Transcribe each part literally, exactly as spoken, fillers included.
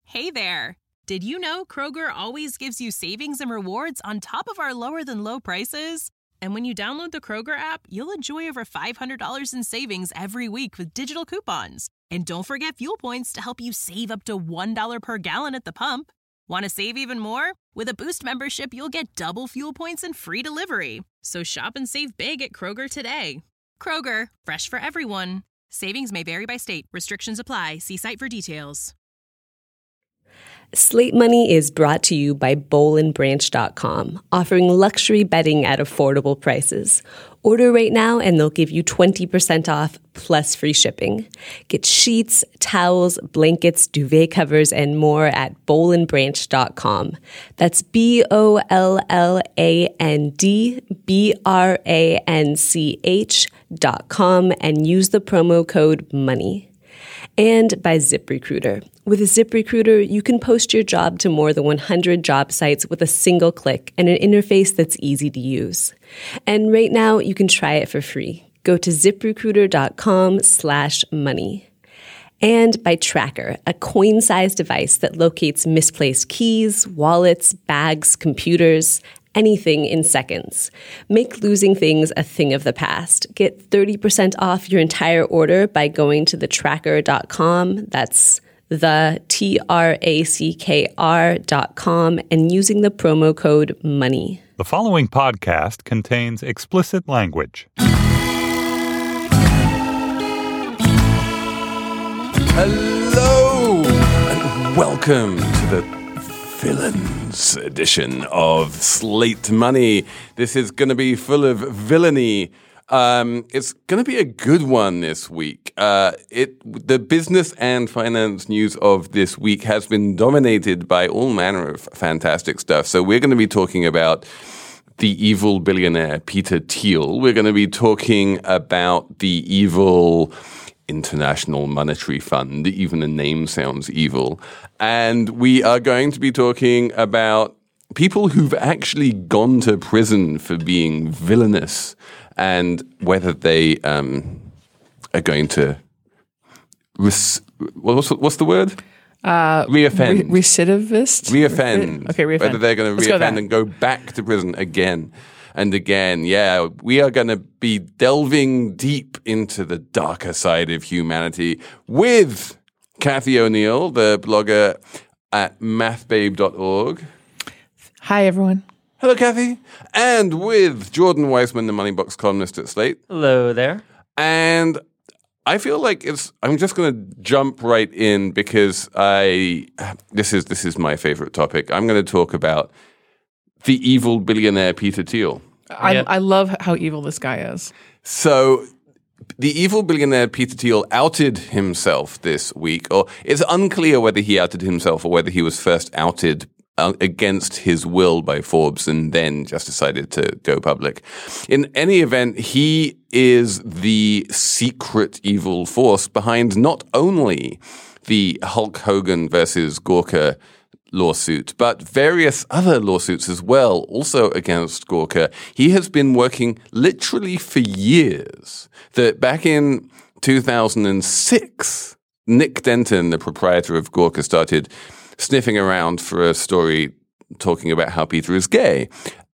Hey there! Did you know Kroger always gives you savings and rewards on top of our lower-than-low prices? And when you download the Kroger app, you'll enjoy over five hundred dollars in savings every week with digital coupons. And don't forget fuel points to help you save up to one dollar per gallon at the pump. Want to save even more? With a Boost membership, you'll get double fuel points and free delivery. So shop and save big at Kroger today. Kroger, fresh for everyone. Savings may vary by state. Restrictions apply. See site for details. Slate Money is brought to you by bowl and branch dot com, offering luxury bedding at affordable prices. Order right now and they'll give you twenty percent off plus free shipping. Get sheets, towels, blankets, duvet covers, and more at bowl and branch dot com. That's B O L L A N D B R A N C H dot com and use the promo code MONEY. And by ZipRecruiter. With ZipRecruiter, you can post your job to more than one hundred job sites with a single click and an interface that's easy to use. And right now, you can try it for free. Go to ZipRecruiter.com slash money. And by Tracker, a coin-sized device that locates misplaced keys, wallets, bags, computers, anything in seconds. Make losing things a thing of the past. Get thirty percent off your entire order by going to the tracker dot com. That's the T R A C K R dot com and using the promo code MONEY. The following podcast contains explicit language. Hello and welcome to the Villains edition of Slate Money. This is going to be full of villainy. Um, it's going to be a good one this week. Uh, it the business and finance news of this week has been dominated by all manner of fantastic stuff. So we're going to be talking about the evil billionaire Peter Thiel. We're going to be talking about the evil International Monetary Fund. Even the name sounds evil. And we are going to be talking about people who've actually gone to prison for being villainous and whether they um, are going to res- what's, what's the word? Uh, reoffend. Re- recidivist? Reoffend. Okay, reoffend. Whether they're going to Let's reoffend go and go back to prison again and again. Yeah, we are going to be delving deep into the darker side of humanity with Cathy O'Neil, the blogger at math babe dot org. Hi, everyone. Hello, Cathy. And with Jordan Weissman, the Moneybox columnist at Slate. Hello there. And I feel like it's. I'm just going to jump right in because I. This is this is my favorite topic. I'm going to talk about the evil billionaire Peter Thiel. I, Yeah. I love how evil this guy is. So, the evil billionaire Peter Thiel outed himself this week, or it's unclear whether he outed himself or whether he was first outed uh, against his will by Forbes and then just decided to go public. In any event, he is the secret evil force behind not only the Hulk Hogan versus Gawker lawsuit, but various other lawsuits as well, also against Gawker. He has been working literally for years. That back in two thousand six, Nick Denton, the proprietor of Gawker, started sniffing around for a story talking about how Peter is gay.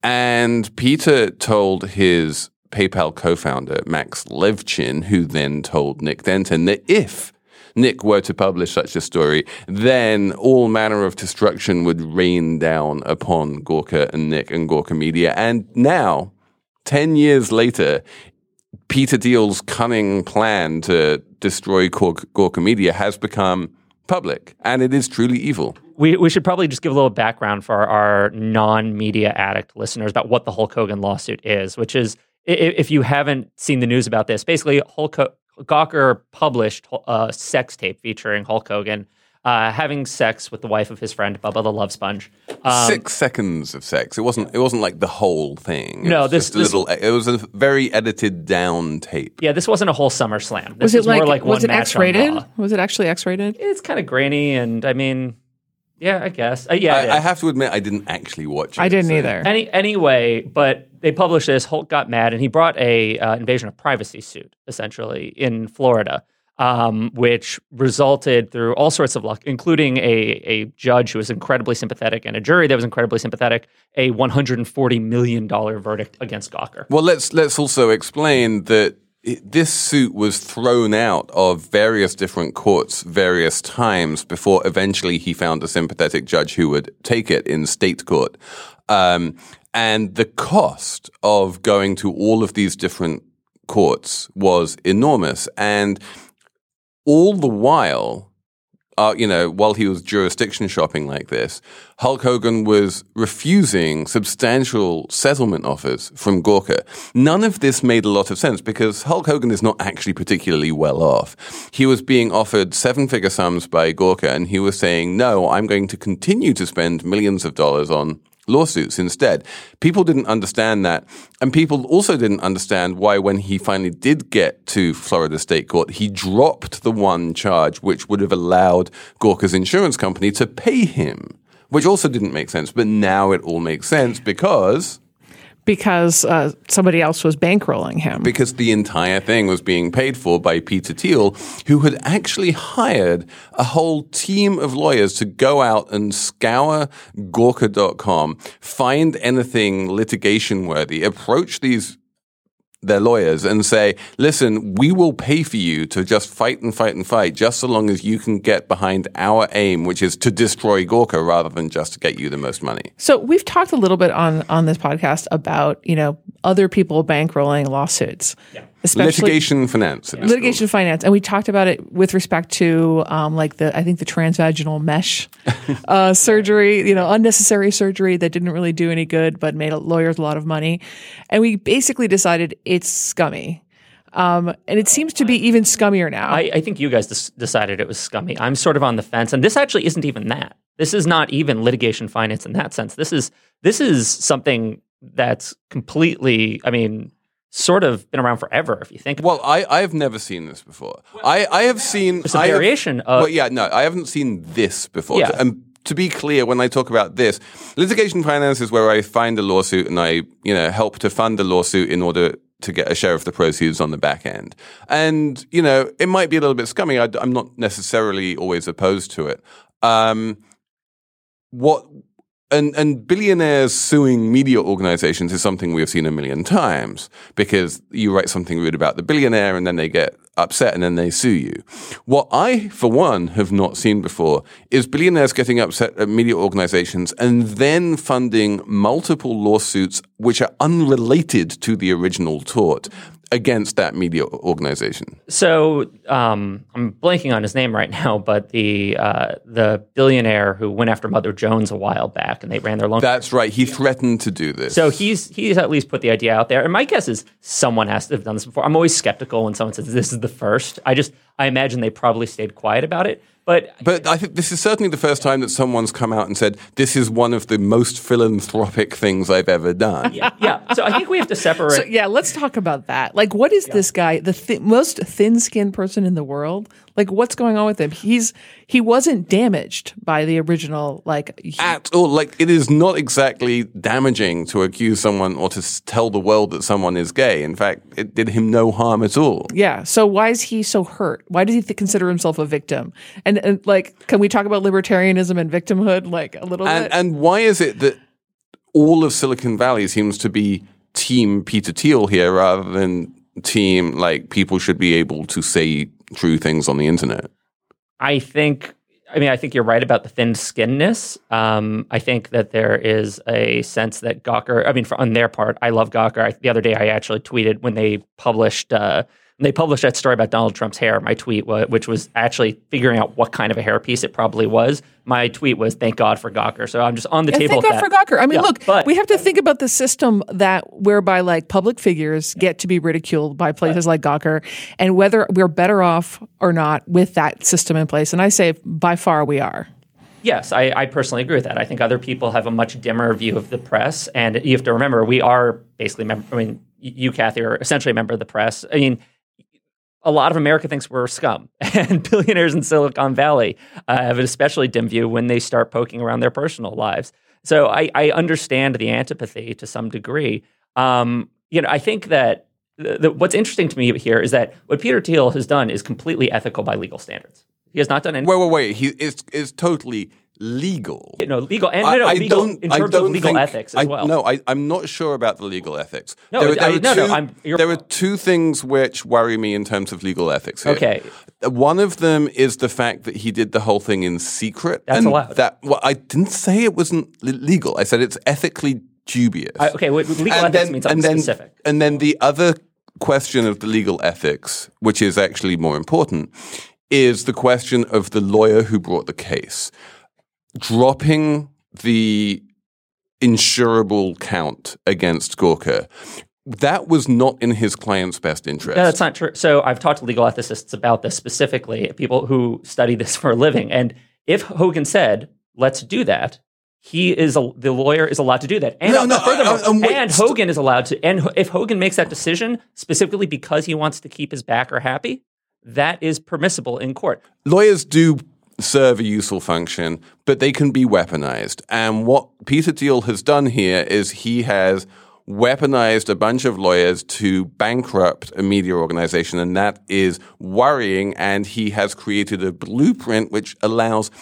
And Peter told his PayPal co-founder, Max Levchin, who then told Nick Denton that if Nick were to publish such a story, then all manner of destruction would rain down upon Gawker and Nick and Gawker Media. And now, ten years later, Peter Thiel's cunning plan to destroy Gawker Media has become public, and it is truly evil. We we should probably just give a little background for our, our non-media addict listeners about what the Hulk Hogan lawsuit is, which is, if you haven't seen the news about this, basically Hulk Hogan, Gawker published a sex tape featuring Hulk Hogan uh, having sex with the wife of his friend Bubba the Love Sponge. Um, Six seconds of sex. It wasn't. It wasn't like the whole thing. It no, was this, just a this little. It was a very edited down tape. Yeah, this wasn't a whole SummerSlam. This Was it more like, like was one it match X-rated? on Raw. Was it actually X-rated? It's kind of grainy, and I mean, yeah, I guess. Uh, yeah, it I, I is. have to admit, I didn't actually watch it. I didn't so- either. Any anyway, but they published this. Hulk got mad, and he brought a uh, invasion of privacy suit, essentially, in Florida. um, which resulted through all sorts of luck, including a, a judge who was incredibly sympathetic and a jury that was incredibly sympathetic, a one hundred forty million dollars verdict against Gawker. Well, let's let's also explain that it, this suit was thrown out of various different courts various times before eventually he found a sympathetic judge who would take it in state court. Um, and the cost of going to all of these different courts was enormous. And all the while, uh, you know, while he was jurisdiction shopping like this, Hulk Hogan was refusing substantial settlement offers from Gawker. None of this made a lot of sense because Hulk Hogan is not actually particularly well off. He was being offered seven-figure sums by Gawker, and he was saying, no, I'm going to continue to spend millions of dollars on lawsuits instead. People didn't understand that. And people also didn't understand why when he finally did get to Florida State Court, he dropped the one charge which would have allowed Gawker's insurance company to pay him, which also didn't make sense. But now it all makes sense because... Because uh, somebody else was bankrolling him. Because the entire thing was being paid for by Peter Thiel, who had actually hired a whole team of lawyers to go out and scour Gawker dot com, find anything litigation worthy, approach these their lawyers and say, listen, we will pay for you to just fight and fight and fight just so long as you can get behind our aim, which is to destroy Gawker rather than just to get you the most money. So we've talked a little bit on, on this podcast about, you know, other people bankrolling lawsuits. Yeah. Especially litigation finance. Litigation finance. And we talked about it with respect to um, like the, I think the transvaginal mesh uh, surgery, you know, unnecessary surgery that didn't really do any good, but made lawyers a lot of money. And we basically decided it's scummy. Um, and it seems to be even scummier now. I, I think you guys des- decided it was scummy. I'm sort of on the fence. And this actually isn't even that. This is not even litigation finance in that sense. This is, this is something that's completely, I mean, sort of been around forever, if you think about well, it. Well, I have never seen this before. Well, I, I have seen... It's a I variation have, of... Well, yeah, no, I haven't seen this before. Yeah. And to be clear, when I talk about this, litigation finance is where I find a lawsuit and I, you know, help to fund a lawsuit in order to get a share of the proceeds on the back end. And, you know, it might be a little bit scummy. I, I'm not necessarily always opposed to it. Um, what... And, and billionaires suing media organizations is something we've seen a million times because you write something rude about the billionaire and then they get upset and then they sue you. What I, for one, have not seen before is billionaires getting upset at media organizations and then funding multiple lawsuits which are unrelated to the original tort against that media organization. So um, I'm blanking on his name right now, but the uh, the billionaire who went after Mother Jones a while back, and they ran their loan. That's right. He threatened to do this. So he's he's at least put the idea out there. And my guess is someone has to have done this before. I'm always skeptical when someone says this is the first. I just I imagine they probably stayed quiet about it. But but I think this is certainly the first time that someone's come out and said, this is one of the most philanthropic things I've ever done. Yeah. yeah. So I think we have to separate. So, yeah, let's talk about that. Like, what is yeah. this guy, the th- most thin-skinned person in the world? Like, what's going on with him? He's He wasn't damaged by the original, like... He- At all. Like, it is not exactly damaging to accuse someone or to s- tell the world that someone is gay. In fact, it did him no harm at all. Yeah. So why is he so hurt? Why does he th- consider himself a victim? And, and, like, can we talk about libertarianism and victimhood, like, a little and, bit? And why is it that all of Silicon Valley seems to be team Peter Thiel here rather than team, like, people should be able to say true things on the internet? I think, I mean, I think you're right about the thin-skinnedness. Um, I think that there is a sense that Gawker, I mean, for, on their part, I love Gawker. I, the other day, I actually tweeted when they published, uh, when they published that story about Donald Trump's hair, my tweet, was, which was actually figuring out what kind of a hairpiece it probably was. My tweet was, thank God for Gawker. So I'm just on the yeah, table. Thank God that. for Gawker. I mean, yeah, look, but, we have to think about the system that whereby like public figures get to be ridiculed by places like Gawker, and whether we're better off or not with that system in place. And I say by far we are. Yes, I, I personally agree with that. I think other people have a much dimmer view of the press. And you have to remember, we are basically, mem- I mean, you, Kathy, are essentially a member of the press. I mean, a lot of America thinks we're scum, and billionaires in Silicon Valley uh, have an especially dim view when they start poking around their personal lives. So I, I understand the antipathy to some degree. Um, you know, I think that the, the, what's interesting to me here is that what Peter Thiel has done is completely ethical by legal standards. He has not done anything. Wait, wait, wait. He is is totally legal. You know, legal and no, no, I, I legal don't, in I terms don't of legal think, ethics as I, well. No, I, I'm not sure about the legal ethics. No, there, there I, are no, two, no. I'm, you're, there are two things which worry me in terms of legal ethics here. Okay. One of them is the fact that he did the whole thing in secret. That's and allowed. That, well, I didn't say it wasn't legal. I said it's ethically dubious. I, okay, well, legal and ethics then, means something and then, specific. And then the other question of the legal ethics, which is actually more important, is the question of the lawyer who brought the case. Dropping the insurable count against Gawker, that was not in his client's best interest. No, that's not true. So I've talked to legal ethicists about this specifically, people who study this for a living. And if Hogan said, let's do that, he is a, the lawyer is allowed to do that. And no, no, furthermore, I, I, wait, and st- Hogan is allowed to. And if Hogan makes that decision specifically because he wants to keep his backer happy, that is permissible in court. Lawyers do serve a useful function, but they can be weaponized. And what Peter Thiel has done here is he has weaponized a bunch of lawyers to bankrupt a media organization, and that is worrying. And he has created a blueprint which allows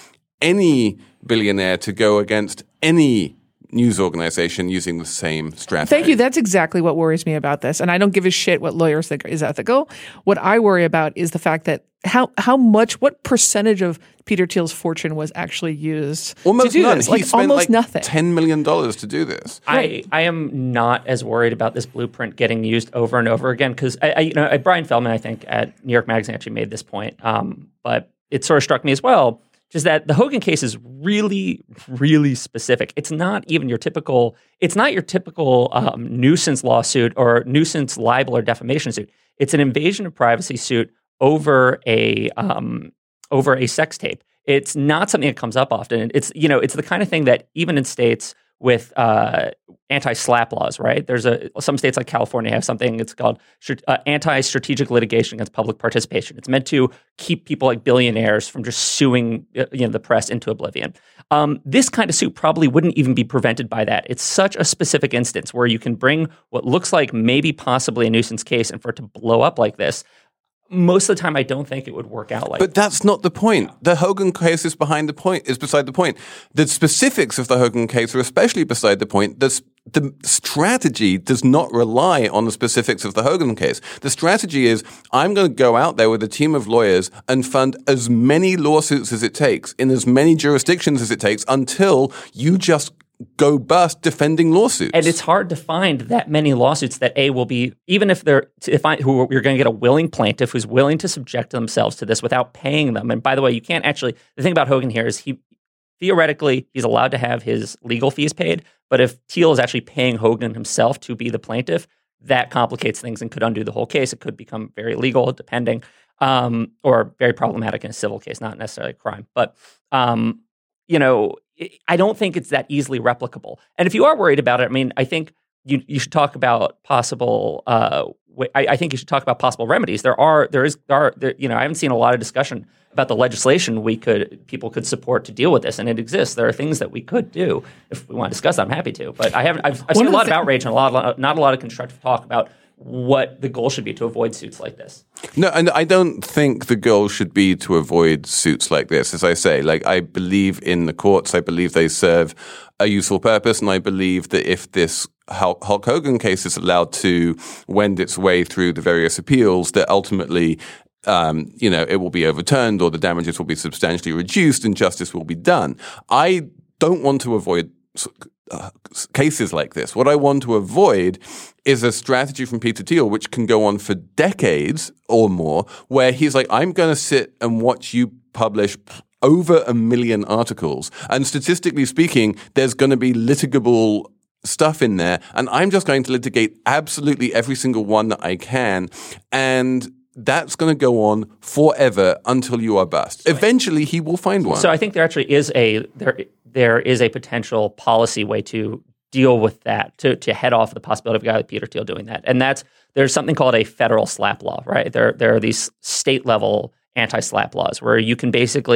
any billionaire to go against any news organization using the same strategy. Thank you. That's exactly what worries me about this. And I don't give a shit what lawyers think is ethical. What I worry about is the fact that how how much, what percentage of Peter Thiel's fortune was actually used almost to do none. this? He Like spent almost like nothing. ten million dollars to do this. I, I am not as worried about this blueprint getting used over and over again because I, I, you know, Brian Feldman, I think, at New York Magazine actually made this point, um, but it sort of struck me as well. Just that the Hogan case is really, really specific. It's not even your typical. It's not your typical um, nuisance lawsuit or nuisance libel or defamation suit. It's an invasion of privacy suit over a um, over a sex tape. It's not something that comes up often. It's you know, it's the kind of thing that even in states with uh, anti-SLAPP laws, right? There's a some states like California have something. It's called uh, anti-strategic litigation against public participation. It's meant to keep people like billionaires from just suing uh, you know the press into oblivion. Um, this kind of suit probably wouldn't even be prevented by that. It's such a specific instance where you can bring what looks like maybe possibly a nuisance case, and for it to blow up like this. Most of the time, I don't think it would work out like But that's not the point. The Hogan case is behind the point, is beside the point. The specifics of the Hogan case are especially beside the point. The, the strategy does not rely on the specifics of the Hogan case. The strategy is, I'm going to go out there with a team of lawyers and fund as many lawsuits as it takes in as many jurisdictions as it takes until you just go bust defending lawsuits. And it's hard to find that many lawsuits that A will be, even if they're, if I, who you're going to get a willing plaintiff who's willing to subject themselves to this without paying them. And by the way, you can't actually, the thing about Hogan here is he, theoretically, he's allowed to have his legal fees paid. But if Thiel is actually paying Hogan himself to be the plaintiff, that complicates things and could undo the whole case. It could become very legal, depending, um, or very problematic in a civil case, not necessarily a crime. But, um, you know, I don't think it's that easily replicable. And if you are worried about it, I mean, I think you you should talk about possible. Uh, I, I think you should talk about possible remedies. There are there is there are there, you know I haven't seen a lot of discussion about the legislation we could people could support to deal with this, and it exists. There are things that we could do if we want to discuss that. I'm happy to, but I haven't. I've, I've seen a lot of outrage and a lot of, not a lot of constructive talk about what the goal should be to avoid suits like this. No, and I don't think the goal should be to avoid suits like this. As I say, like I believe in the courts. I believe they serve a useful purpose, and I believe that if this Hulk Hogan case is allowed to wend its way through the various appeals, that ultimately, um, you know, it will be overturned or the damages will be substantially reduced and justice will be done. I don't want to avoid Uh, cases like this. What I want to avoid is a strategy from Peter Thiel, which can go on for decades or more, where he's like, I'm going to sit and watch you publish over a million articles. And statistically speaking, there's going to be litigable stuff in there. And I'm just going to litigate absolutely every single one that I can. And that's going to go on forever until you are bust. Eventually, he will find one. So I think there actually is a there there is a potential policy way to deal with that, to to head off the possibility of a guy like Peter Thiel doing that. And that's there's something called a federal SLAPP law, right? There there are these state level anti-SLAPP laws where you can basically,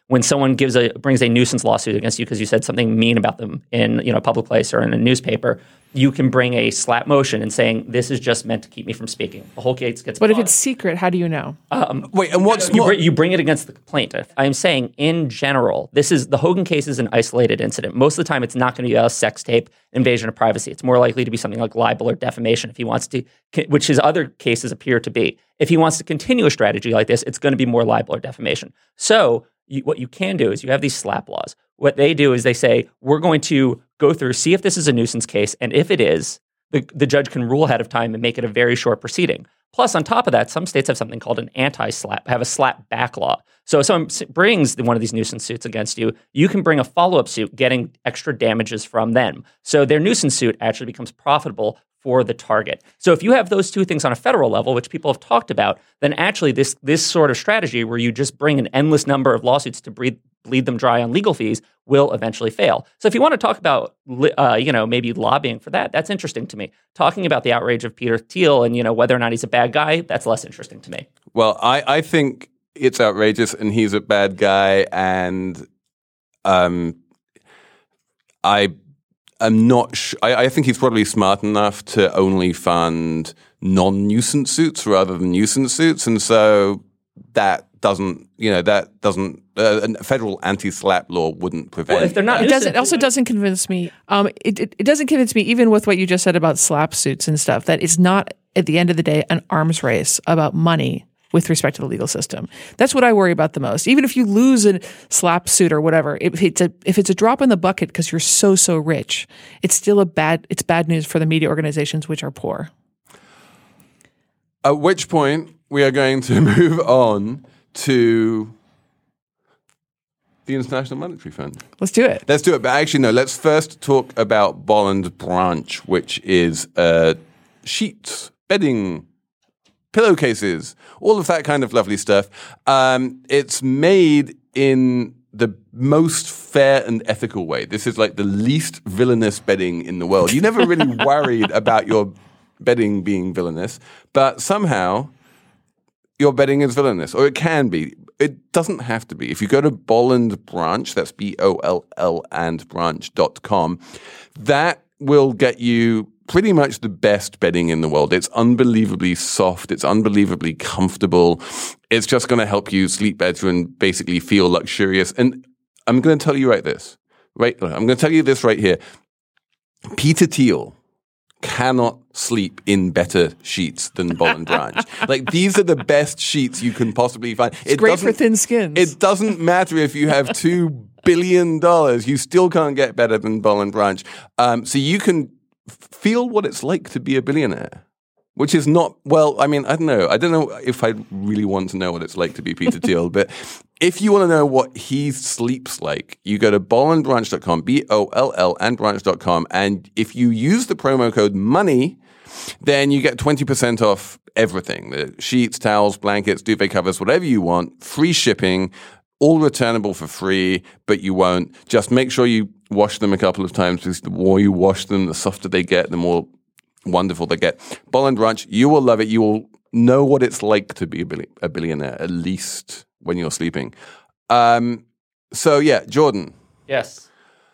when someone gives a brings a nuisance lawsuit against you because you said something mean about them in you know a public place or in a newspaper, you can bring a slap motion and saying this is just meant to keep me from speaking. The whole case gets. But paused. if it's secret, how do you know? Um, Wait, and what's you, more? bring, you bring it against the plaintiff. I am saying in general, this is the Hogan case is an isolated incident. Most of the time, it's not going to be a sex tape invasion of privacy. It's more likely to be something like libel or defamation if he wants to, which his other cases appear to be. If he wants to continue a strategy like this, it's going to be more libel or defamation. So you, what you can do is you have these slap laws. What they do is they say, we're going to go through, see if this is a nuisance case, and if it is, the, the judge can rule ahead of time and make it a very short proceeding. Plus, on top of that, some states have something called an anti-slap, have a slap back law. So if someone brings one of these nuisance suits against you, you can bring a follow-up suit getting extra damages from them. So their nuisance suit actually becomes profitable for the target. So if you have those two things on a federal level, which people have talked about, then actually this this sort of strategy where you just bring an endless number of lawsuits to breed, bleed them dry on legal fees will eventually fail. So if you want to talk about, uh, you know, maybe lobbying for that, that's interesting to me. Talking about the outrage of Peter Thiel and, you know, whether or not he's a bad guy, that's less interesting to me. Well, I, I think it's outrageous and he's a bad guy. And um, I am not sure. I, I think he's probably smart enough to only fund non-nuisance suits rather than nuisance suits. And so that doesn't, you know, that doesn't, uh, a federal anti-slap law wouldn't prevent. Well, if they're not, It doesn't. It also doesn't convince me. Um, it, it it doesn't convince me, even with what you just said about slap suits and stuff, that it's not at the end of the day an arms race about money with respect to the legal system. That's what I worry about the most. Even if you lose a slap suit or whatever, if it's a if it's a drop in the bucket because you're so so rich, it's still a bad. It's bad news for the media organizations which are poor. At which point we are going to move on to the International Monetary Fund. Let's do it. Let's do it. But actually, no, let's first talk about Bolland Branch, which is uh, sheets, bedding, pillowcases, all of that kind of lovely stuff. Um, it's made in the most fair and ethical way. This is like the least villainous bedding in the world. You never really worried about your bedding being villainous, but somehow your bedding is villainous, or it can be. It doesn't have to be. If you go to Bolland Branch, that's B O L L and branch dot com, that will get you pretty much the best bedding in the world. It's unbelievably soft. It's unbelievably comfortable. It's just going to help you sleep better and basically feel luxurious. And I'm going to tell you right this, right? I'm going to tell you this right here. Peter Thiel cannot sleep in better sheets than Bolland Branch. Like, these are the best sheets you can possibly find. It's it great for thin skins. It doesn't matter if you have two billion dollars. You still can't get better than Bolland Branch. Um, so you can feel what it's like to be a billionaire, which is not, well, I mean, I don't know. I don't know if I really want to know what it's like to be Peter Thiel, but if you want to know what he sleeps like, you go to bolland branch dot com, B O L L and branch dot com, and if you use the promo code MONEY, then you get twenty percent off everything. The sheets, towels, blankets, duvet covers, whatever you want, free shipping, all returnable for free, but you won't. Just make sure you wash them a couple of times, because the more you wash them, the softer they get, the more wonderful they get. Bolland Branch, you will love it. You will know what it's like to be a, billi- a billionaire, at least when you're sleeping. Um, so, yeah, Jordan. Yes.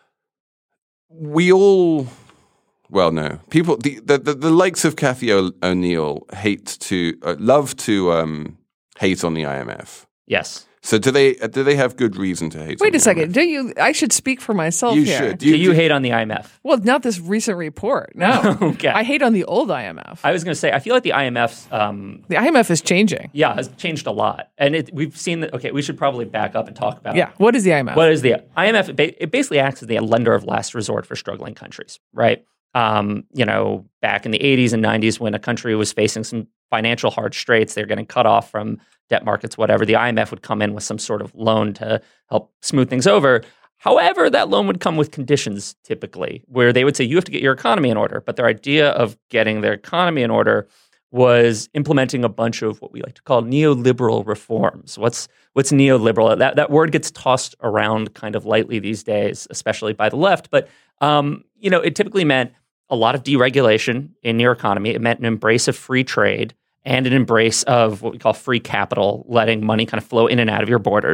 We all, well, no. People, the, the, the, the likes of Cathy o- O'Neill hate to, uh, love to um, hate on the I M F. Yes. So do they uh, do they have good reason to hate? Wait on a the second. I M F? Do you? I should speak for myself You here. should. Do you hate on the I M F? Well, not this recent report. No. Okay. I hate on the old I M F. I was going to say, I feel like the I M F's, um, the I M F is changing. yeah, has changed a lot. And it, we've seen that, okay, we should probably back up and talk about Yeah. What is the I M F? what is the I M F? It ba- it basically acts as the lender of last resort for struggling countries, right? Um, you know, back in the eighties and nineties when a country was facing some financial hard straits, they're getting cut off from debt markets, whatever, the I M F would come in with some sort of loan to help smooth things over. However, that loan would come with conditions typically, where they would say, you have to get your economy in order. But their idea of getting their economy in order was implementing a bunch of what we like to call neoliberal reforms. What's what's neoliberal? That, that word gets tossed around kind of lightly these days, especially by the left. But, um, you know, it typically meant a lot of deregulation in your economy. It meant an embrace of free trade and an embrace of what we call free capital, letting money kind of flow in and out of your borders.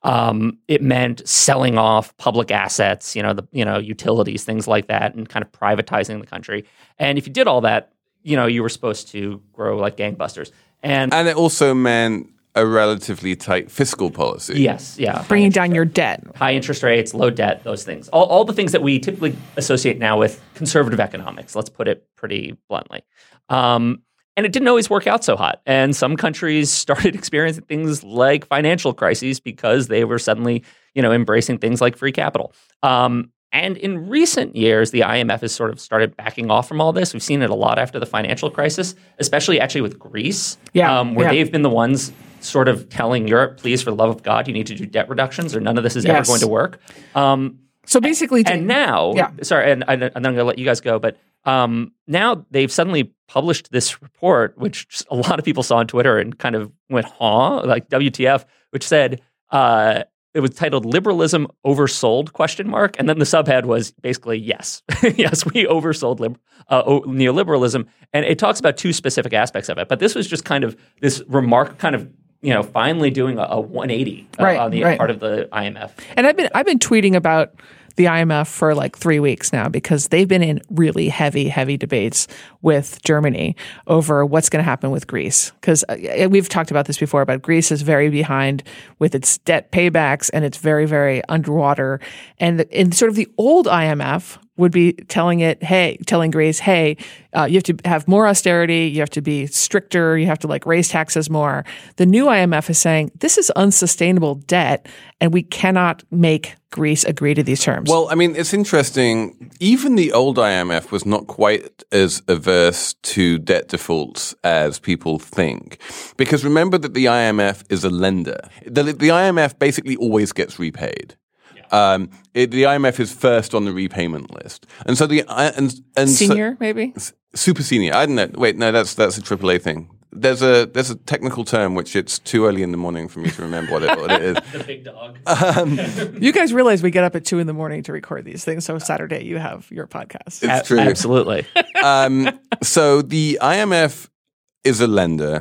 Um, it meant selling off public assets, you know, the you know utilities, things like that, and kind of privatizing the country. And if you did all that, you know, you were supposed to grow like gangbusters. And and it also meant a relatively tight fiscal policy. Yes, yeah, bringing down your debt, high interest rates, low debt, those things, all all the things that we typically associate now with conservative economics. Let's put it pretty bluntly. Um, And it didn't always work out so hot. And some countries started experiencing things like financial crises because they were suddenly, you know, embracing things like free capital. Um, and in recent years, the I M F has sort of started backing off from all this. We've seen it a lot after the financial crisis, especially actually with Greece, yeah, um, where yeah. they've been the ones sort of telling Europe, please, for the love of God, you need to do debt reductions or none of this is yes. ever going to work. Um, so basically, and, and now, yeah. sorry, and, and I'm going to let you guys go, but Um, now they've suddenly published this report, which a lot of people saw on Twitter and kind of went, huh? Like W T F, which said uh, it was titled "Liberalism Oversold?" question mark, and then the subhead was basically yes, yes, we oversold lib- uh, o- neoliberalism, and it talks about two specific aspects of it. But this was just kind of this remark, kind of you know, finally doing a, a one eighty uh, right, on the right. part of the I M F. And I've been I've been tweeting about the I M F for like three weeks now because they've been in really heavy, heavy debates with Germany over what's going to happen with Greece. Because uh, we've talked about this before, but Greece is very behind with its debt paybacks and it's very, very underwater. And, the, and sort of the old I M F would be telling it, hey, telling Greece, hey, uh, you have to have more austerity, you have to be stricter, you have to like raise taxes more. The new I M F is saying this is unsustainable debt and we cannot make Greece agree to these terms. Well, I mean, it's interesting. Even the old I M F was not quite as averse to debt defaults as people think. Because remember that the I M F is a lender. The, the I M F basically always gets repaid. Um, it, the I M F is first on the repayment list, and so the uh, and, and senior so, maybe super senior. I don't know. Wait, no, that's that's a triple A thing. There's a there's a technical term which it's too early in the morning for me to remember what it, what it is. The big dog. Um, you guys realize we get up at two in the morning to record these things, so Saturday you have your podcast. It's A- true, absolutely. um, so the I M F is a lender,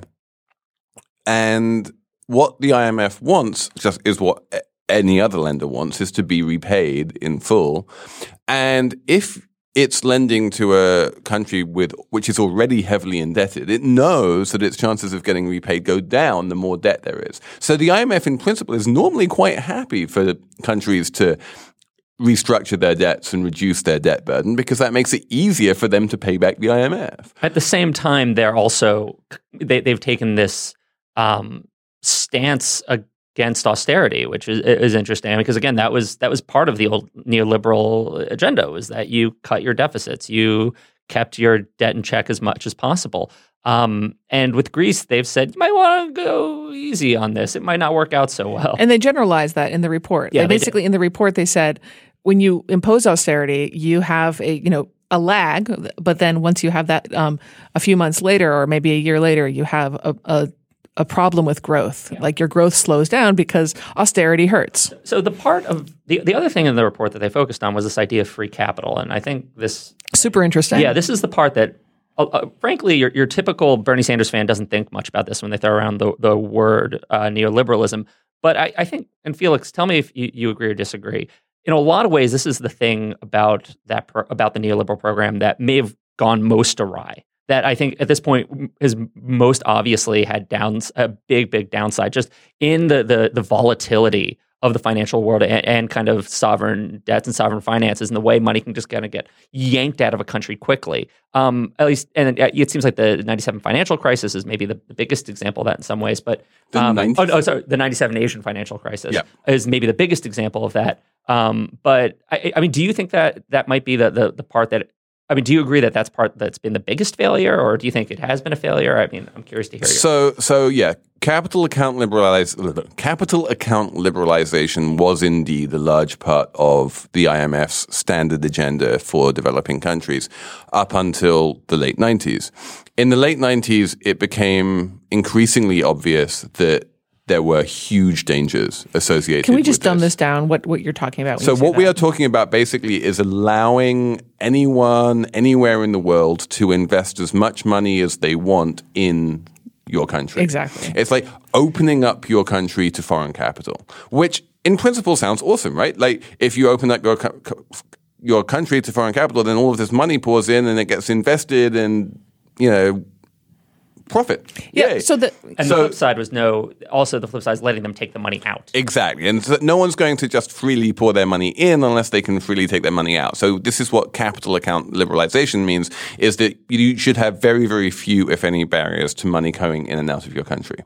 and what the I M F wants just is what any other lender wants, is to be repaid in full. And if it's lending to a country with which is already heavily indebted, it knows that its chances of getting repaid go down the more debt there is. So the I M F in principle is normally quite happy for countries to restructure their debts and reduce their debt burden because that makes it easier for them to pay back the I M F. At the same time, they're also they, they've taken this um, stance against austerity, which is, is interesting because again, that was that was part of the old neoliberal agenda, was that you cut your deficits, you kept your debt in check as much as possible. Um, and with Greece, they've said you might want to go easy on this; it might not work out so well. And they generalized that in the report. Yeah, they basically, in the report, they said when you impose austerity, you have a you know. a lag, but then once you have that um, a few months later or maybe a year later, you have a, a, a problem with growth. Yeah. Like your growth slows down because austerity hurts. So the part of the, the other thing in the report that they focused on was this idea of free capital. And I think this... Super interesting. Yeah, this is the part that, uh, uh, frankly, your, your typical Bernie Sanders fan doesn't think much about this when they throw around the, the word uh, neoliberalism. But I, I think, and Felix, tell me if you, you agree or disagree. In a lot of ways, this is the thing about that pro- about the neoliberal program that may have gone most awry. That I think at this point has most obviously had downs a big, big downside just in the the, the volatility of the financial world and, and kind of sovereign debts and sovereign finances and the way money can just kind of get yanked out of a country quickly. Um, at least, and it, it seems like the ninety-seven financial crisis is maybe the, the biggest example of that in some ways. But um, oh, oh, sorry, the ninety-seven Asian financial crisis yeah. is maybe the biggest example of that. Um, but I, I mean, do you think that that might be the, the the part that? I mean, do you agree that that's part that's been the biggest failure, or do you think it has been a failure? I mean, I'm curious to hear. Your so, so yeah, capital account liberalize, capital account liberalization was indeed a large part of the I M F's standard agenda for developing countries up until the late nineties. In the late nineties, it became increasingly obvious that there were huge dangers associated with this. Can we just dumb this down, what, what you're talking about? When so you say what we that? are talking about basically is allowing anyone, anywhere in the world to invest as much money as they want in your country. Exactly. It's like opening up your country to foreign capital, which in principle sounds awesome, right? Like if you open up your your country to foreign capital, then all of this money pours in and it gets invested and, you know, profit. Yeah. Yay. So the and so, the flip side was no. Also, the flip side is letting them take the money out. Exactly, and so no one's going to just freely pour their money in unless they can freely take their money out. So this is what capital account liberalization means: is that you should have very, very few, if any, barriers to money coming in and out of your country.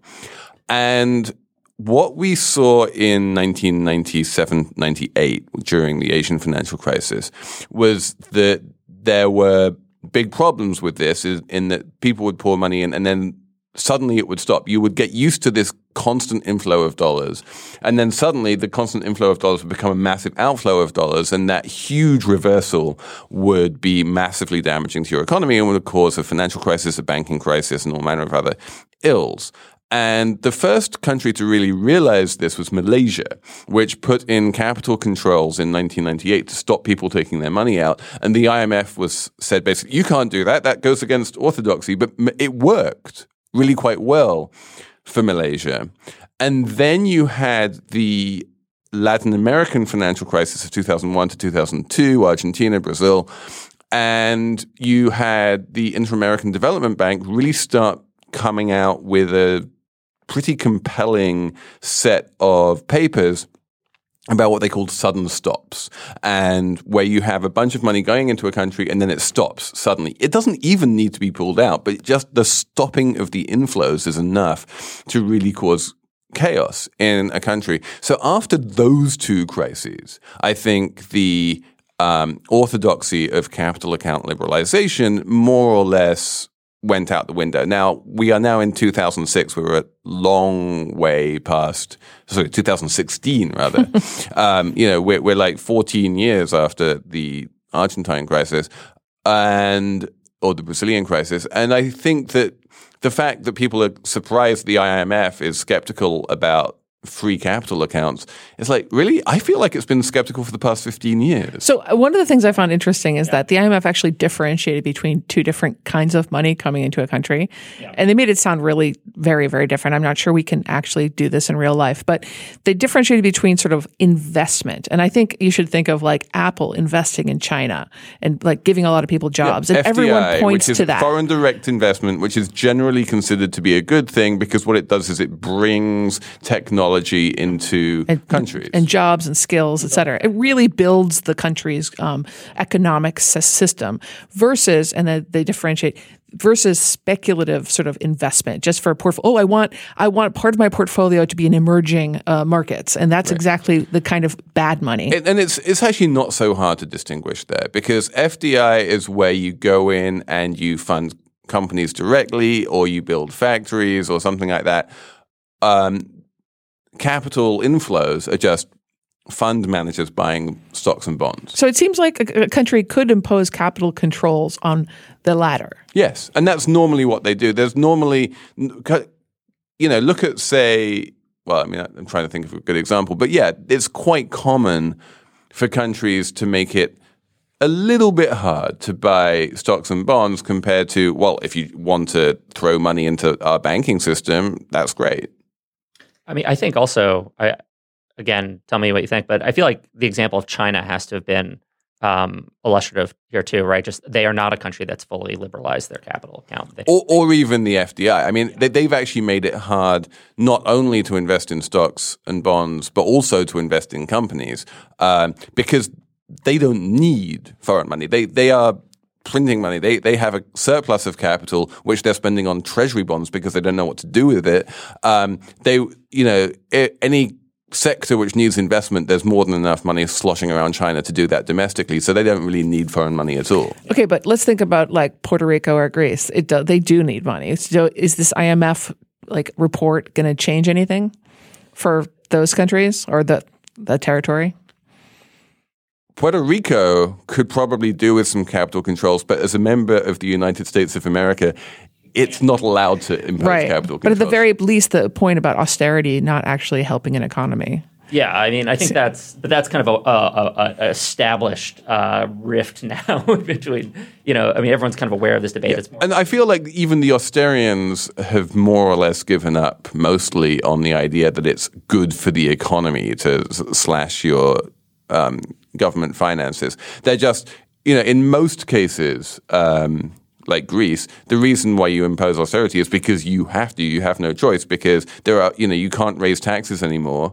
And what we saw in nineteen ninety-seven ninety-eight during the Asian financial crisis was that there were big problems with this is in that people would pour money in and then suddenly it would stop. You would get used to this constant inflow of dollars. And then suddenly the constant inflow of dollars would become a massive outflow of dollars. And that huge reversal would be massively damaging to your economy and would cause a financial crisis, a banking crisis, and all manner of other ills. And the first country to really realize this was Malaysia, which put in capital controls in nineteen ninety-eight to stop people taking their money out. And the I M F was said basically, you can't do that. That goes against orthodoxy. But it worked really quite well for Malaysia. And then you had the Latin American financial crisis of two thousand one to two thousand two, Argentina, Brazil. And you had the Inter-American Development Bank really start coming out with a pretty compelling set of papers about what they called sudden stops, and where you have a bunch of money going into a country and then it stops suddenly. It doesn't even need to be pulled out, but just the stopping of the inflows is enough to really cause chaos in a country. So after those two crises, I think the um, orthodoxy of capital account liberalization more or less went out the window. Now, we are now in two thousand six. We were a long way past, sorry, two thousand sixteen rather. um, you know, we're, we're like fourteen years after the Argentine crisis and, or the Brazilian crisis. And I think that the fact that people are surprised the I M F is skeptical about free capital accounts. It's like, really? I feel like it's been skeptical for the past fifteen years. So uh, one of the things I found interesting is yeah. that the I M F actually differentiated between two different kinds of money coming into a country. Yeah. And they made it sound really very, very different. I'm not sure we can actually do this in real life, but they differentiated between sort of investment. And I think you should think of like Apple investing in China and like giving a lot of people jobs. Yeah, and F D I, everyone points which is to that. Foreign direct investment, which is generally considered to be a good thing because what it does is it brings technology into and, countries. And jobs and skills, et cetera. It really builds the country's um, economic system versus, and then they differentiate, versus speculative sort of investment just for a portfolio. Oh, I want I want part of my portfolio to be in emerging uh, markets. And that's right. exactly the kind of bad money. And, and it's it's actually not so hard to distinguish there because F D I is where you go in and you fund companies directly or you build factories or something like that. Um, Capital inflows are just fund managers buying stocks and bonds. So it seems like a, a country could impose capital controls on the latter. Yes, and that's normally what they do. There's normally, you know, look at, say, well, I mean, I'm trying to think of a good example, but yeah, it's quite common for countries to make it a little bit hard to buy stocks and bonds compared to, well, if you want to throw money into our banking system, that's great. I mean, I think also, I again, tell me what you think, but I feel like the example of China has to have been um, illustrative here too, right? Just they are not a country that's fully liberalized their capital account. They, or, or even the F D I. I mean, they, they've actually made it hard not only to invest in stocks and bonds, but also to invest in companies um, because they don't need foreign money. They they are printing money. They they have a surplus of capital, which they're spending on treasury bonds because they don't know what to do with it. Um, they, you know, any sector which needs investment, there's more than enough money sloshing around China to do that domestically. So they don't really need foreign money at all. Okay, but let's think about like Puerto Rico or Greece. It do, they do need money. So is this I M F like report going to change anything for those countries or the the territory? Puerto Rico could probably do with some capital controls, but as a member of the United States of America, it's not allowed to impose right. capital controls. But at the very least, the point about austerity not actually helping an economy. Yeah, I mean, I think that's, but that's kind of a, a, a, a established uh, rift now between, you know, I mean, everyone's kind of aware of this debate. Yeah. It's more- And I feel like even the Austerians have more or less given up mostly on the idea that it's good for the economy to s- slash your um, government finances. They're just, you know, in most cases, um, like Greece, the reason why you impose austerity is because you have to. You have no choice because there are, you know, you can't raise taxes anymore.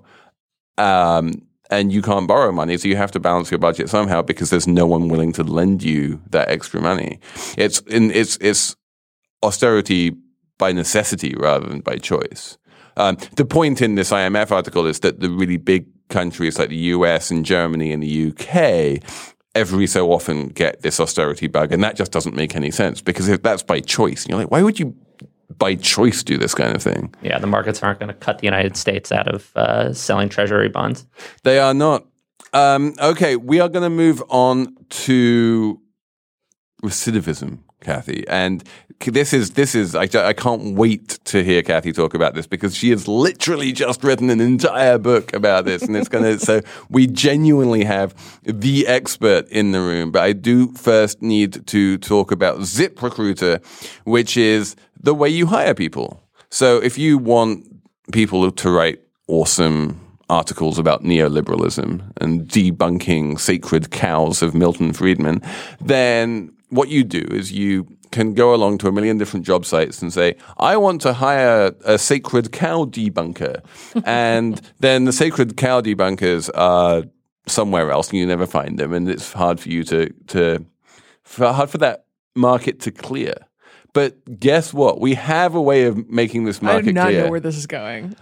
Um, and you can't borrow money, so you have to balance your budget somehow because there's no one willing to lend you that extra money. It's in, it's it's austerity by necessity rather than by choice. Um, the point in this I M F article is that the really big countries like the U S and Germany and the U K every so often get this austerity bug, and that just doesn't make any sense because if that's by choice, you're like, why would you by choice do this kind of thing? Yeah, the markets aren't going to cut the United States out of uh, selling treasury bonds. They are not. Um, okay, we are going to move on to recidivism, Kathy. And this is, this is, I, I can't wait to hear Kathy talk about this because she has literally just written an entire book about this. And it's going to, so we genuinely have the expert in the room. But I do first need to talk about ZipRecruiter, which is the way you hire people. So if you want people to write awesome articles about neoliberalism and debunking sacred cows of Milton Friedman, then what you do is you can go along to a million different job sites and say, I want to hire a sacred cow debunker. And then the sacred cow debunkers are somewhere else and you never find them. And it's hard for you to, to for, hard for that market to clear. But guess what? We have a way of making this market clear. I do not know where this is going.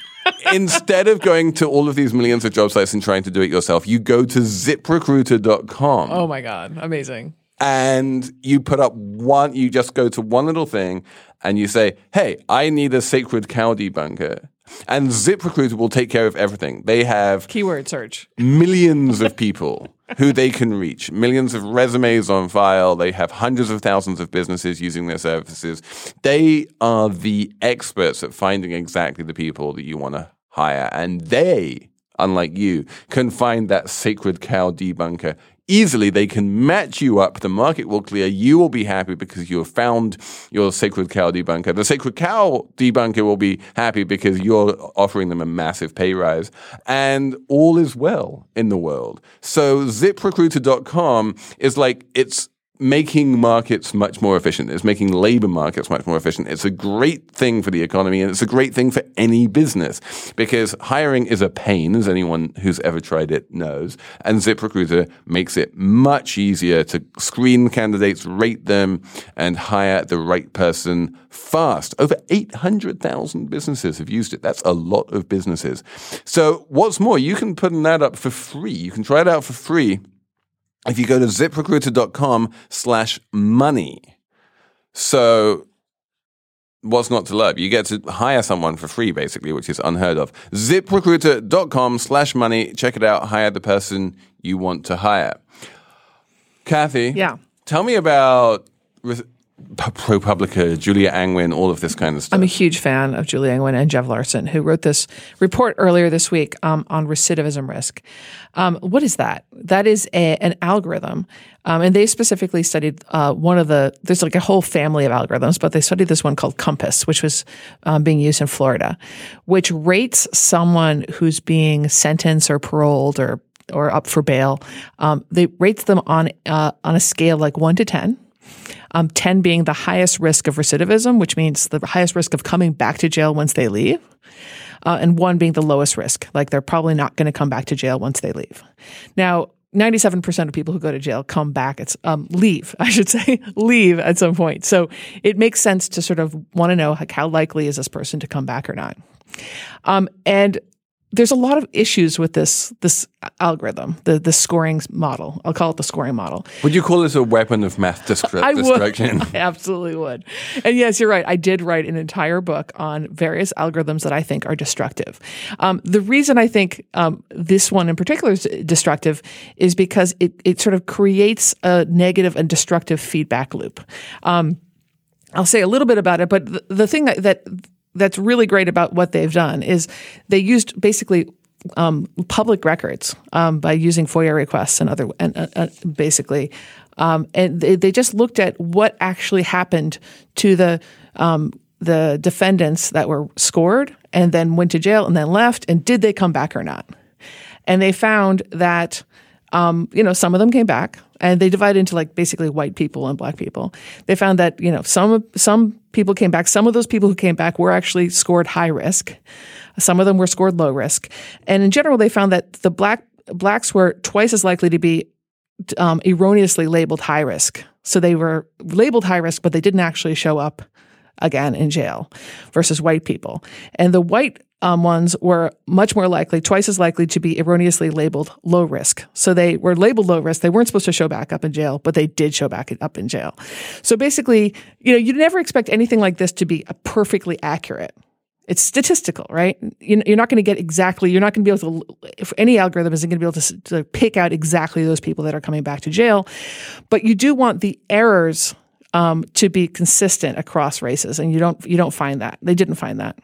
Instead of going to all of these millions of job sites and trying to do it yourself, you go to zip recruiter dot com. Oh my God. Amazing. And you put up one, you just go to one little thing and you say, hey, I need a sacred cow debunker. And ZipRecruiter will take care of everything. They have keyword search. Millions of people who they can reach, millions of resumes on file. They have hundreds of thousands of businesses using their services. They are the experts at finding exactly the people that you want to hire. And they, unlike you, can find that sacred cow debunker easily. They can match you up. The market will clear. You will be happy because you have found your sacred cow debunker. The sacred cow debunker will be happy because you're offering them a massive pay rise. And all is well in the world. So zip recruiter dot com is like, it's making markets much more efficient. It's making labor markets much more efficient. It's a great thing for the economy, and it's a great thing for any business because hiring is a pain, as anyone who's ever tried it knows. And ZipRecruiter makes it much easier to screen candidates, rate them, and hire the right person fast. Over eight hundred thousand businesses have used it. That's a lot of businesses. So what's more, you can put an ad up for free. You can try it out for free if you go to zip recruiter dot com slash money. So what's not to love? You get to hire someone for free, basically, which is unheard of. zip recruiter dot com slash money. Check it out. Hire the person you want to hire. Kathy? Yeah. Tell me about ProPublica, Julia Angwin, all of this kind of stuff. I'm a huge fan of Julia Angwin and Jeff Larson, who wrote this report earlier this week um, on recidivism risk. Um, what is that? That is a, an algorithm, um, and they specifically studied uh, one of the. There's like a whole family of algorithms, but they studied this one called Compass, which was um, being used in Florida, which rates someone who's being sentenced or paroled or or up for bail. Um, they rates them on uh, on a scale like one to ten. Um, ten being the highest risk of recidivism, which means the highest risk of coming back to jail once they leave, uh, and one being the lowest risk, like they're probably not going to come back to jail once they leave. Now, ninety-seven percent of people who go to jail come back, it's um, leave, I should say, leave at some point. So it makes sense to sort of want to know like, how likely is this person to come back or not. Um, and there's a lot of issues with this this algorithm, the the scoring model. I'll call it the scoring model. Would you call this a weapon of math discre- I destruction? Would. I absolutely would. And yes, you're right. I did write an entire book on various algorithms that I think are destructive. Um, the reason I think um, this one in particular is destructive is because it it sort of creates a negative and destructive feedback loop. Um, I'll say a little bit about it, but the, the thing that, that that's really great about what they've done is they used basically um, public records um, by using FOIA requests and other, and uh, uh, basically, um, and they, they just looked at what actually happened to the um, the defendants that were scored and then went to jail and then left, and did they come back or not? And they found that um, you know some of them came back, and they divided into like basically white people and black people. They found that you know some some people came back. Some of those people who came back were actually scored high risk. Some of them were scored low risk. And in general, they found that the black blacks were twice as likely to be um, erroneously labeled high risk. So they were labeled high risk, but they didn't actually show up again in jail versus white people. And the white um, ones were much more likely, twice as likely to be erroneously labeled low risk. So they were labeled low risk. They weren't supposed to show back up in jail, but they did show back up in jail. So basically, you know, you'd never expect anything like this to be perfectly accurate. It's statistical, right? You're not going to get exactly, you're not going to be able to, if any algorithm isn't going to be able to, to pick out exactly those people that are coming back to jail. But you do want the errors um, to be consistent across races. And you don't, you don't find that. They didn't find that.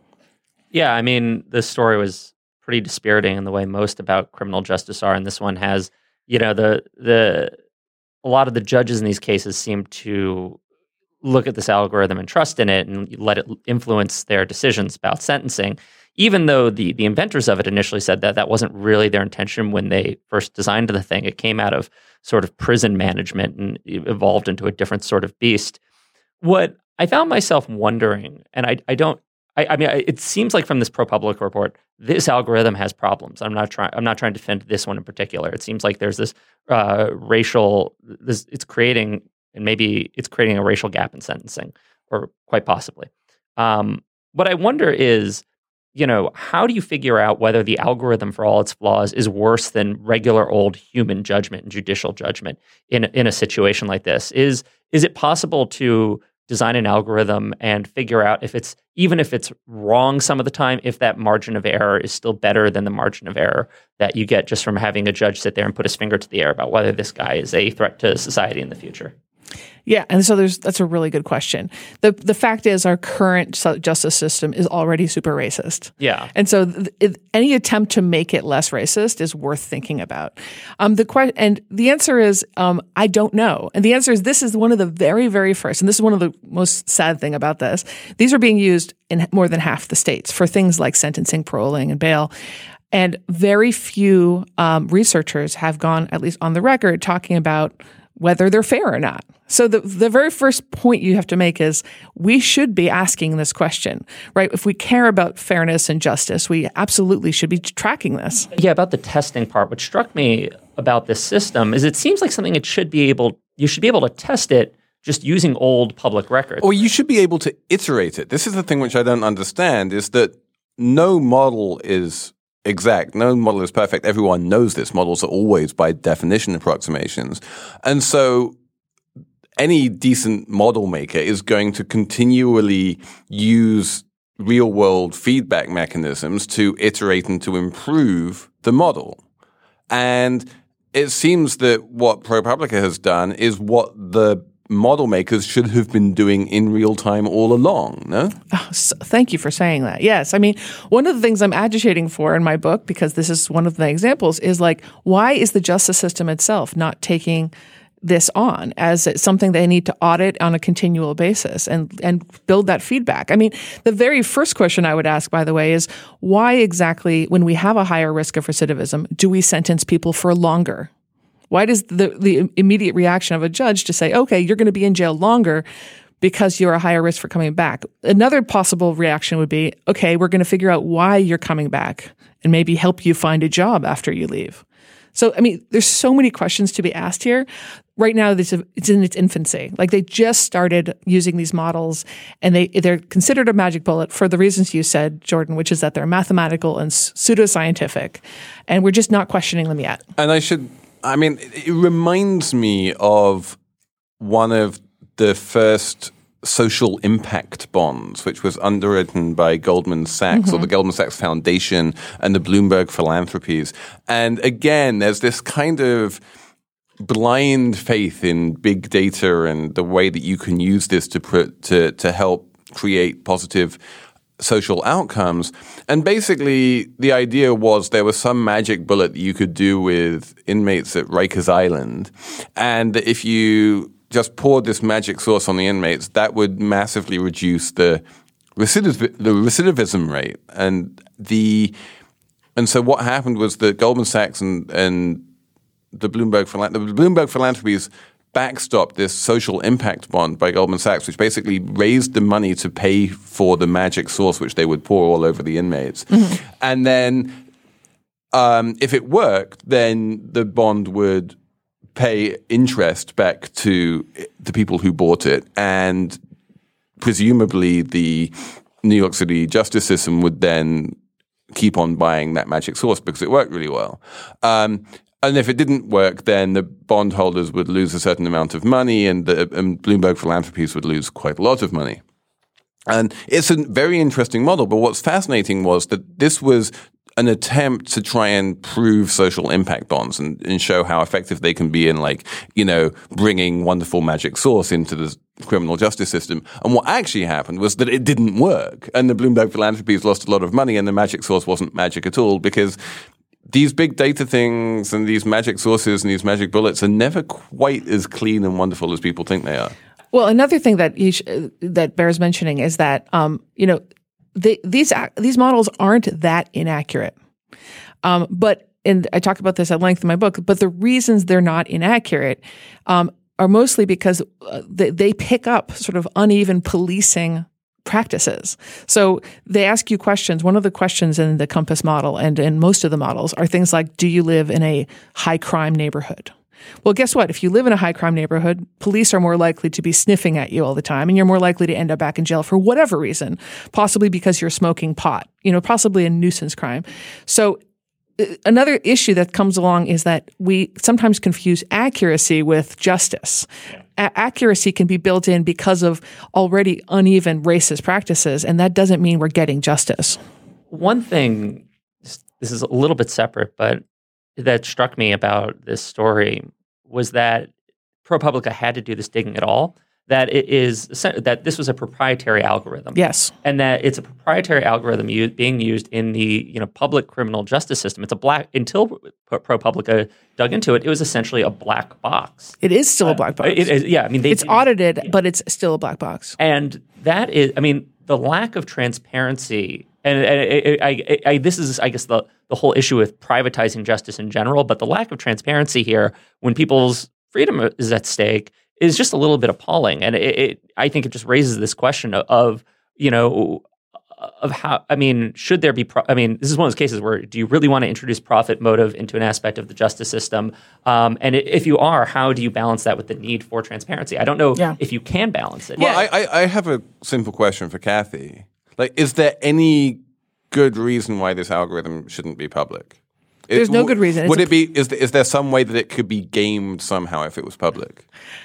Yeah, I mean, this story was pretty dispiriting in the way most about criminal justice are. And this one has, you know, the, the, a lot of the judges in these cases seem to look at this algorithm and trust in it and let it influence their decisions about sentencing, even though the the inventors of it initially said that that wasn't really their intention when they first designed the thing. It came out of sort of prison management and evolved into a different sort of beast. What I found myself wondering, and I, I don't, I, I mean, it seems like from this ProPublica report, this algorithm has problems. I'm not trying. I'm not trying to defend this one in particular. It seems like there's this uh, racial. This it's creating. And maybe it's creating a racial gap in sentencing, or quite possibly. Um, what I wonder is, you know, how do you figure out whether the algorithm, for all its flaws, is worse than regular old human judgment and judicial judgment in in a situation like this? Is is it possible to design an algorithm and figure out if it's, even if it's wrong some of the time, if that margin of error is still better than the margin of error that you get just from having a judge sit there and put his finger to the air about whether this guy is a threat to society in the future? Yeah, and so there's that's a really good question. The the fact is our current justice system is already super racist. Yeah. And so th- it, any attempt to make it less racist is worth thinking about. Um, the que- and the answer is um, I don't know. And the answer is this is one of the very, very first, and this is one of the most sad thing about this. These are being used in more than half the states for things like sentencing, paroling, and bail. And very few um, researchers have gone, at least on the record, talking about whether they're fair or not. So the the very first point you have to make is we should be asking this question, right? If we care about fairness and justice, we absolutely should be tracking this. Yeah, about the testing part, what struck me about this system is it seems like something it should be able, you should be able to test it just using old public records. Or you should be able to iterate it. This is the thing which I don't understand, is that no model is exact. No model is perfect. Everyone knows this. Models are always, by definition, approximations. And so any decent model maker is going to continually use real-world feedback mechanisms to iterate and to improve the model. And it seems that what ProPublica has done is what the model makers should have been doing in real time all along, no? Oh, so thank you for saying that. Yes. I mean, one of the things I'm agitating for in my book, because this is one of the examples, is like, why is the justice system itself not taking this on as something they need to audit on a continual basis and, and build that feedback? I mean, the very first question I would ask, by the way, is why exactly, when we have a higher risk of recidivism, do we sentence people for longer? Why does the, the immediate reaction of a judge to say, okay, you're going to be in jail longer because you're a higher risk for coming back? Another possible reaction would be, okay, we're going to figure out why you're coming back and maybe help you find a job after you leave. So, I mean, there's so many questions to be asked here. Right now, it's in its infancy. Like, they just started using these models, and they, they're considered a magic bullet for the reasons you said, Jordan, which is that they're mathematical and pseudoscientific, and we're just not questioning them yet. And I should... I mean, it reminds me of one of the first social impact bonds, which was underwritten by Goldman Sachs, mm-hmm. or the Goldman Sachs Foundation and the Bloomberg Philanthropies. And again, there's this kind of blind faith in big data and the way that you can use this to put, to to help create positive social outcomes. And basically, the idea was there was some magic bullet that you could do with inmates at Rikers Island. And if you just poured this magic sauce on the inmates, that would massively reduce the recidiv- the recidivism rate. And the and so what happened was that Goldman Sachs and, and the Bloomberg the Bloomberg Philanthropies backstopped this social impact bond by Goldman Sachs, which basically raised the money to pay for the magic sauce, which they would pour all over the inmates. Mm-hmm. And then um, if it worked, then the bond would pay interest back to the people who bought it. And presumably the New York City justice system would then keep on buying that magic sauce because it worked really well. Um, And if it didn't work, then the bondholders would lose a certain amount of money, and, the, and Bloomberg Philanthropies would lose quite a lot of money. And it's a very interesting model. But what's fascinating was that this was an attempt to try and prove social impact bonds and, and show how effective they can be in, like, you know, bringing wonderful magic sauce into the criminal justice system. And what actually happened was that it didn't work. And the Bloomberg Philanthropies lost a lot of money, and the magic sauce wasn't magic at all, because these big data things and these magic sources and these magic bullets are never quite as clean and wonderful as people think they are. Well, another thing that you sh- that bears mentioning is that um, you know they, these these models aren't that inaccurate, um, but and I talk about this at length in my book. But the reasons they're not inaccurate um, are mostly because uh, they, they pick up sort of uneven policing practices. So they ask you questions. One of the questions in the Compass model and in most of the models are things like, do you live in a high crime neighborhood? Well, guess what? If you live in a high crime neighborhood, police are more likely to be sniffing at you all the time, and you're more likely to end up back in jail for whatever reason, possibly because you're smoking pot, you know, possibly a nuisance crime. So another issue that comes along is that we sometimes confuse accuracy with justice. Yeah. A- accuracy can be built in because of already uneven racist practices, and that doesn't mean we're getting justice. One thing, this is a little bit separate, but that struck me about this story was that ProPublica had to do this digging at all. That it is that this was a proprietary algorithm. Yes, and that it's a proprietary algorithm u- being used in the you know public criminal justice system. It's a black until ProPublica dug into it. It was essentially a black box. It is still uh, a black box. It, it, yeah, I mean they, it's audited, yeah. but it's still a black box. And that is, I mean, the lack of transparency. And, and I, I, I, this is, I guess, the the whole issue with privatizing justice in general. But the lack of transparency here, when people's freedom is at stake, is just a little bit appalling. And it, it, I think it just raises this question of, of, you know, of how, I mean, should there be, pro- I mean, this is one of those cases where do you really want to introduce profit motive into an aspect of the justice system? Um, and if you are, how do you balance that with the need for transparency? I don't know yeah. if you can balance it. Well, yeah. I, I have a simple question for Kathy. Like, is there any good reason why this algorithm shouldn't be public? There's it, no good reason. Would it's it be, is there, is there some way that it could be gamed somehow if it was public?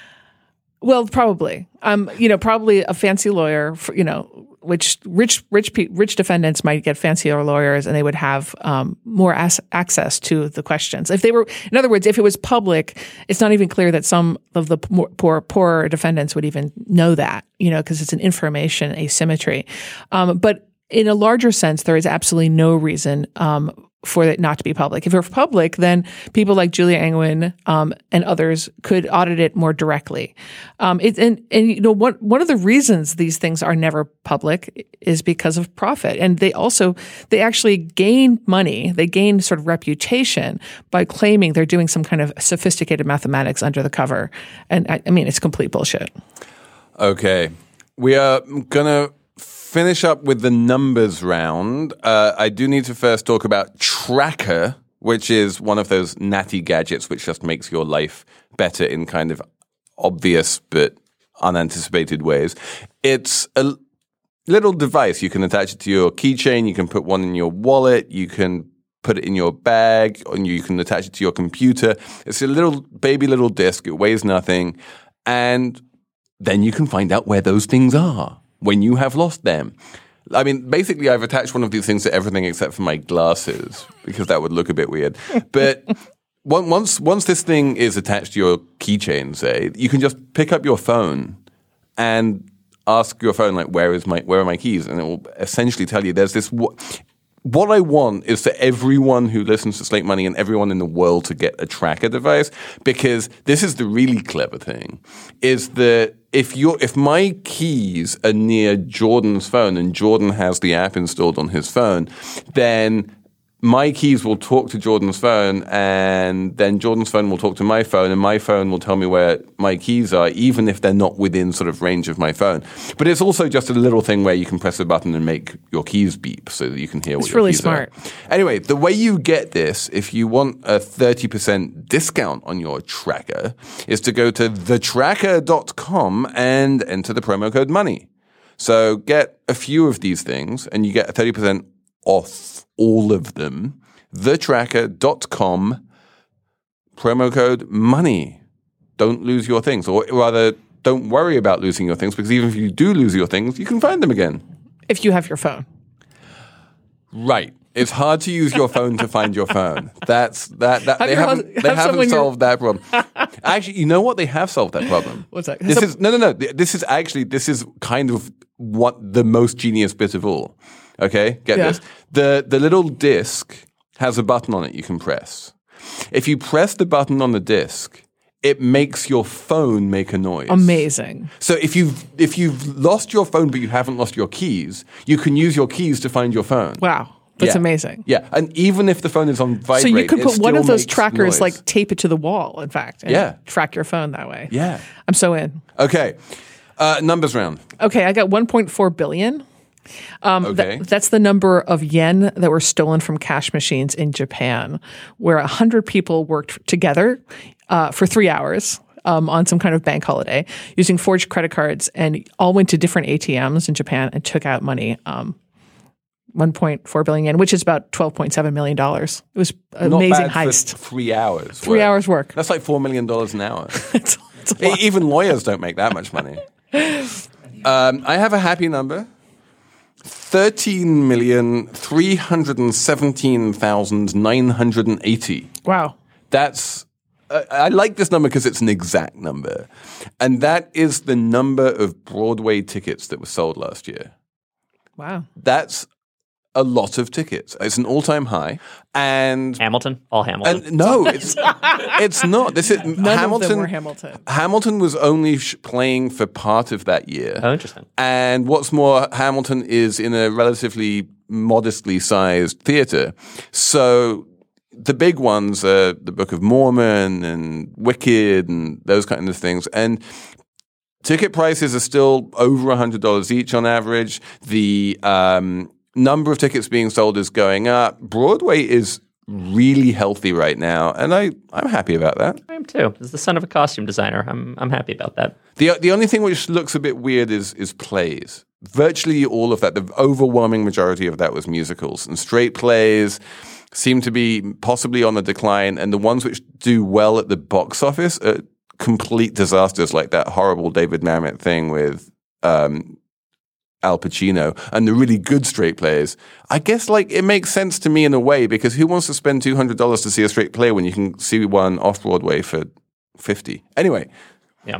Well, probably. Um, you know, probably a fancy lawyer, for, you know, which rich, rich, rich defendants might get fancier lawyers, and they would have um, more as- access to the questions. If they were, in other words, if it was public, it's not even clear that some of the more, poor, poorer defendants would even know that, you know, because it's an information asymmetry. Um, but in a larger sense, there is absolutely no reason um, for it not to be public. If it were public, then people like Julia Angwin um, and others could audit it more directly. Um, it, and, and you know, one one of the reasons these things are never public is because of profit. And they also, they actually gain money, they gain sort of reputation by claiming they're doing some kind of sophisticated mathematics under the cover. And I, I mean, it's complete bullshit. Okay. We are going to finish up with the numbers round. Uh, I do need to first talk about Tracker, which is one of those natty gadgets which just makes your life better in kind of obvious but unanticipated ways. It's a little device. You can attach it to your keychain. You can put one in your wallet. You can put it in your bag, and you can attach it to your computer. It's a little baby little disc. It weighs nothing. And then you can find out where those things are when you have lost them. I mean, basically, I've attached one of these things to everything except for my glasses, because that would look a bit weird. But once once this thing is attached to your keychain, say, you can just pick up your phone and ask your phone, like, where is my where are my keys? And it will essentially tell you there's this. What I want is for everyone who listens to Slate Money and everyone in the world to get a tracker device, because this is the really clever thing, is that if you're, if my keys are near Jordan's phone and Jordan has the app installed on his phone, then my keys will talk to Jordan's phone, and then Jordan's phone will talk to my phone, and my phone will tell me where my keys are, even if they're not within sort of range of my phone. But it's also just a little thing where you can press a button and make your keys beep so that you can hear what it's your really keys smart. are. Anyway, the way you get this, if you want a thirty percent discount on your tracker, is to go to the tracker dot com and enter the promo code MONEY. So get a few of these things, and you get thirty percent off all of them. the tracker dot com, promo code MONEY. Don't lose your things, or rather, don't worry about losing your things, because even if you do lose your things, you can find them again. If you have your phone. Right. It's hard to use your phone to find your phone. That's that. that Have they your haven't. hus- They have haven't someone solved that problem. Actually, you know what? They have solved that problem. What's that? This So- is no, no, no. This is actually this is kind of what the most genius bit of all. Okay, get Yeah. this. The the little disc has a button on it you can press. If you press the button on the disc, it makes your phone make a noise. Amazing. So if you've if you've lost your phone but you haven't lost your keys, you can use your keys to find your phone. Wow. That's Yeah. amazing. Yeah, and even if the phone is on vibrate, So you could it put one still of those makes trackers, noise. like tape it to the wall, in fact, and Yeah. track your phone that way. Yeah. I'm so in. Okay, uh, numbers round. Okay, I got one point four billion. Um, Okay. th- that's the number of yen that were stolen from cash machines in Japan, where one hundred people worked together uh, for three hours um, on some kind of bank holiday using forged credit cards, and all went to different A T Ms in Japan and took out money. Um, one point four billion yen, which is about twelve point seven million dollars. It was an Not amazing bad heist. For three hours. Three work. hours work. That's like four million dollars an hour. it's, it's a lot. E- Even lawyers don't make that much money. Um, I have a happy number. Thirteen million three hundred and seventeen thousand nine hundred and eighty. Wow. That's uh, I like this number because it's an exact number, and that is the number of Broadway tickets that were sold last year. Wow. That's a lot of tickets. It's an all-time high, and Hamilton, all Hamilton. and no, it's it's not. This is None Hamilton. of them were Hamilton. Hamilton was only sh- playing for part of that year. oh, interesting. And what's more, Hamilton is in a relatively modestly sized theater. So the big ones are the Book of Mormon and Wicked and those kind of things. And ticket prices are still over one hundred dollars each on average. The um, number of tickets being sold is going up. Broadway is really healthy right now, and I, I'm happy about that. I am too. As the son of a costume designer, I'm I'm happy about that. The the only thing which looks a bit weird is is plays. Virtually all of that, the overwhelming majority of that was musicals, and straight plays seem to be possibly on the decline, and the ones which do well at the box office are complete disasters, like that horrible David Mamet thing with um, Al Pacino, and the really good straight plays. I guess like it makes sense to me in a way, because who wants to spend two hundred dollars to see a straight play when you can see one off Broadway for fifty dollars? Anyway. Yeah.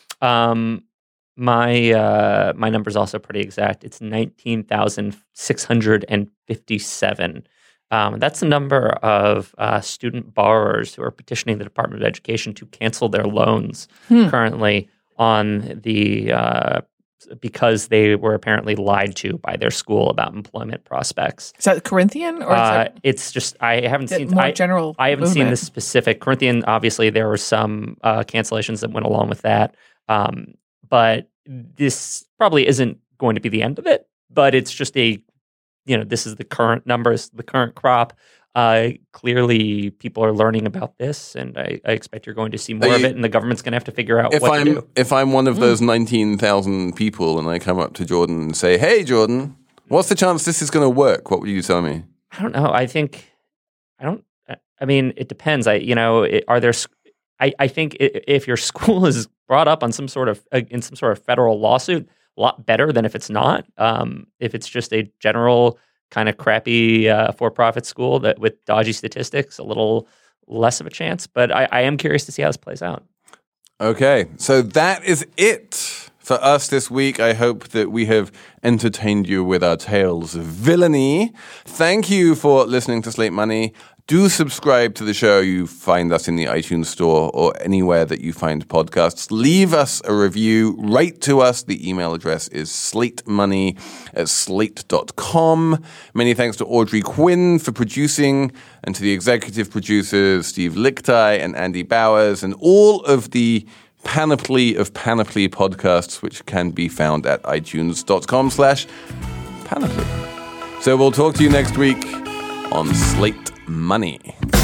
Um, my uh, my number is also pretty exact. It's nineteen thousand six hundred fifty-seven. Um, that's the number of uh, student borrowers who are petitioning the Department of Education to cancel their loans currently on the uh, because they were apparently lied to by their school about employment prospects. Is that Corinthian or is Uh, that it's just I haven't is it seen more I, general I haven't seen movement? the specific Corinthian. Obviously, there were some uh, cancellations that went along with that, um, but this probably isn't going to be the end of it. But it's just a, you know, this is the current numbers, the current crop. Uh, clearly, people are learning about this, and I, I expect you're going to see more Are of you- it. And the government's going to have to figure out If what I'm to do. if I'm one of those nineteen thousand people and I come up to Jordan and say, "Hey, Jordan, what's the chance this is going to work?" What would you tell me? I don't know. I think I don't. I mean, it depends. I you know, it, are there? sc- I I think i- if your school is brought up on some sort of uh, in some sort of federal lawsuit, a lot better than if it's not. Um, if it's just a general kind of crappy uh, for-profit school that with dodgy statistics, a little less of a chance. But I, I am curious to see how this plays out. Okay, so that is it for us this week. I hope that we have entertained you with our tales of villainy. Thank you for listening to Slate Money. Do subscribe to the show. You find us in the iTunes store or anywhere that you find podcasts. Leave us a review. Write to us. The email address is slatemoney at slate dot com. Many thanks to Audrey Quinn for producing, and to the executive producers, Steve Lichtai and Andy Bowers, and all of the panoply of Panoply podcasts, which can be found at itunes dot com slash panoply. So we'll talk to you next week on Slate Money.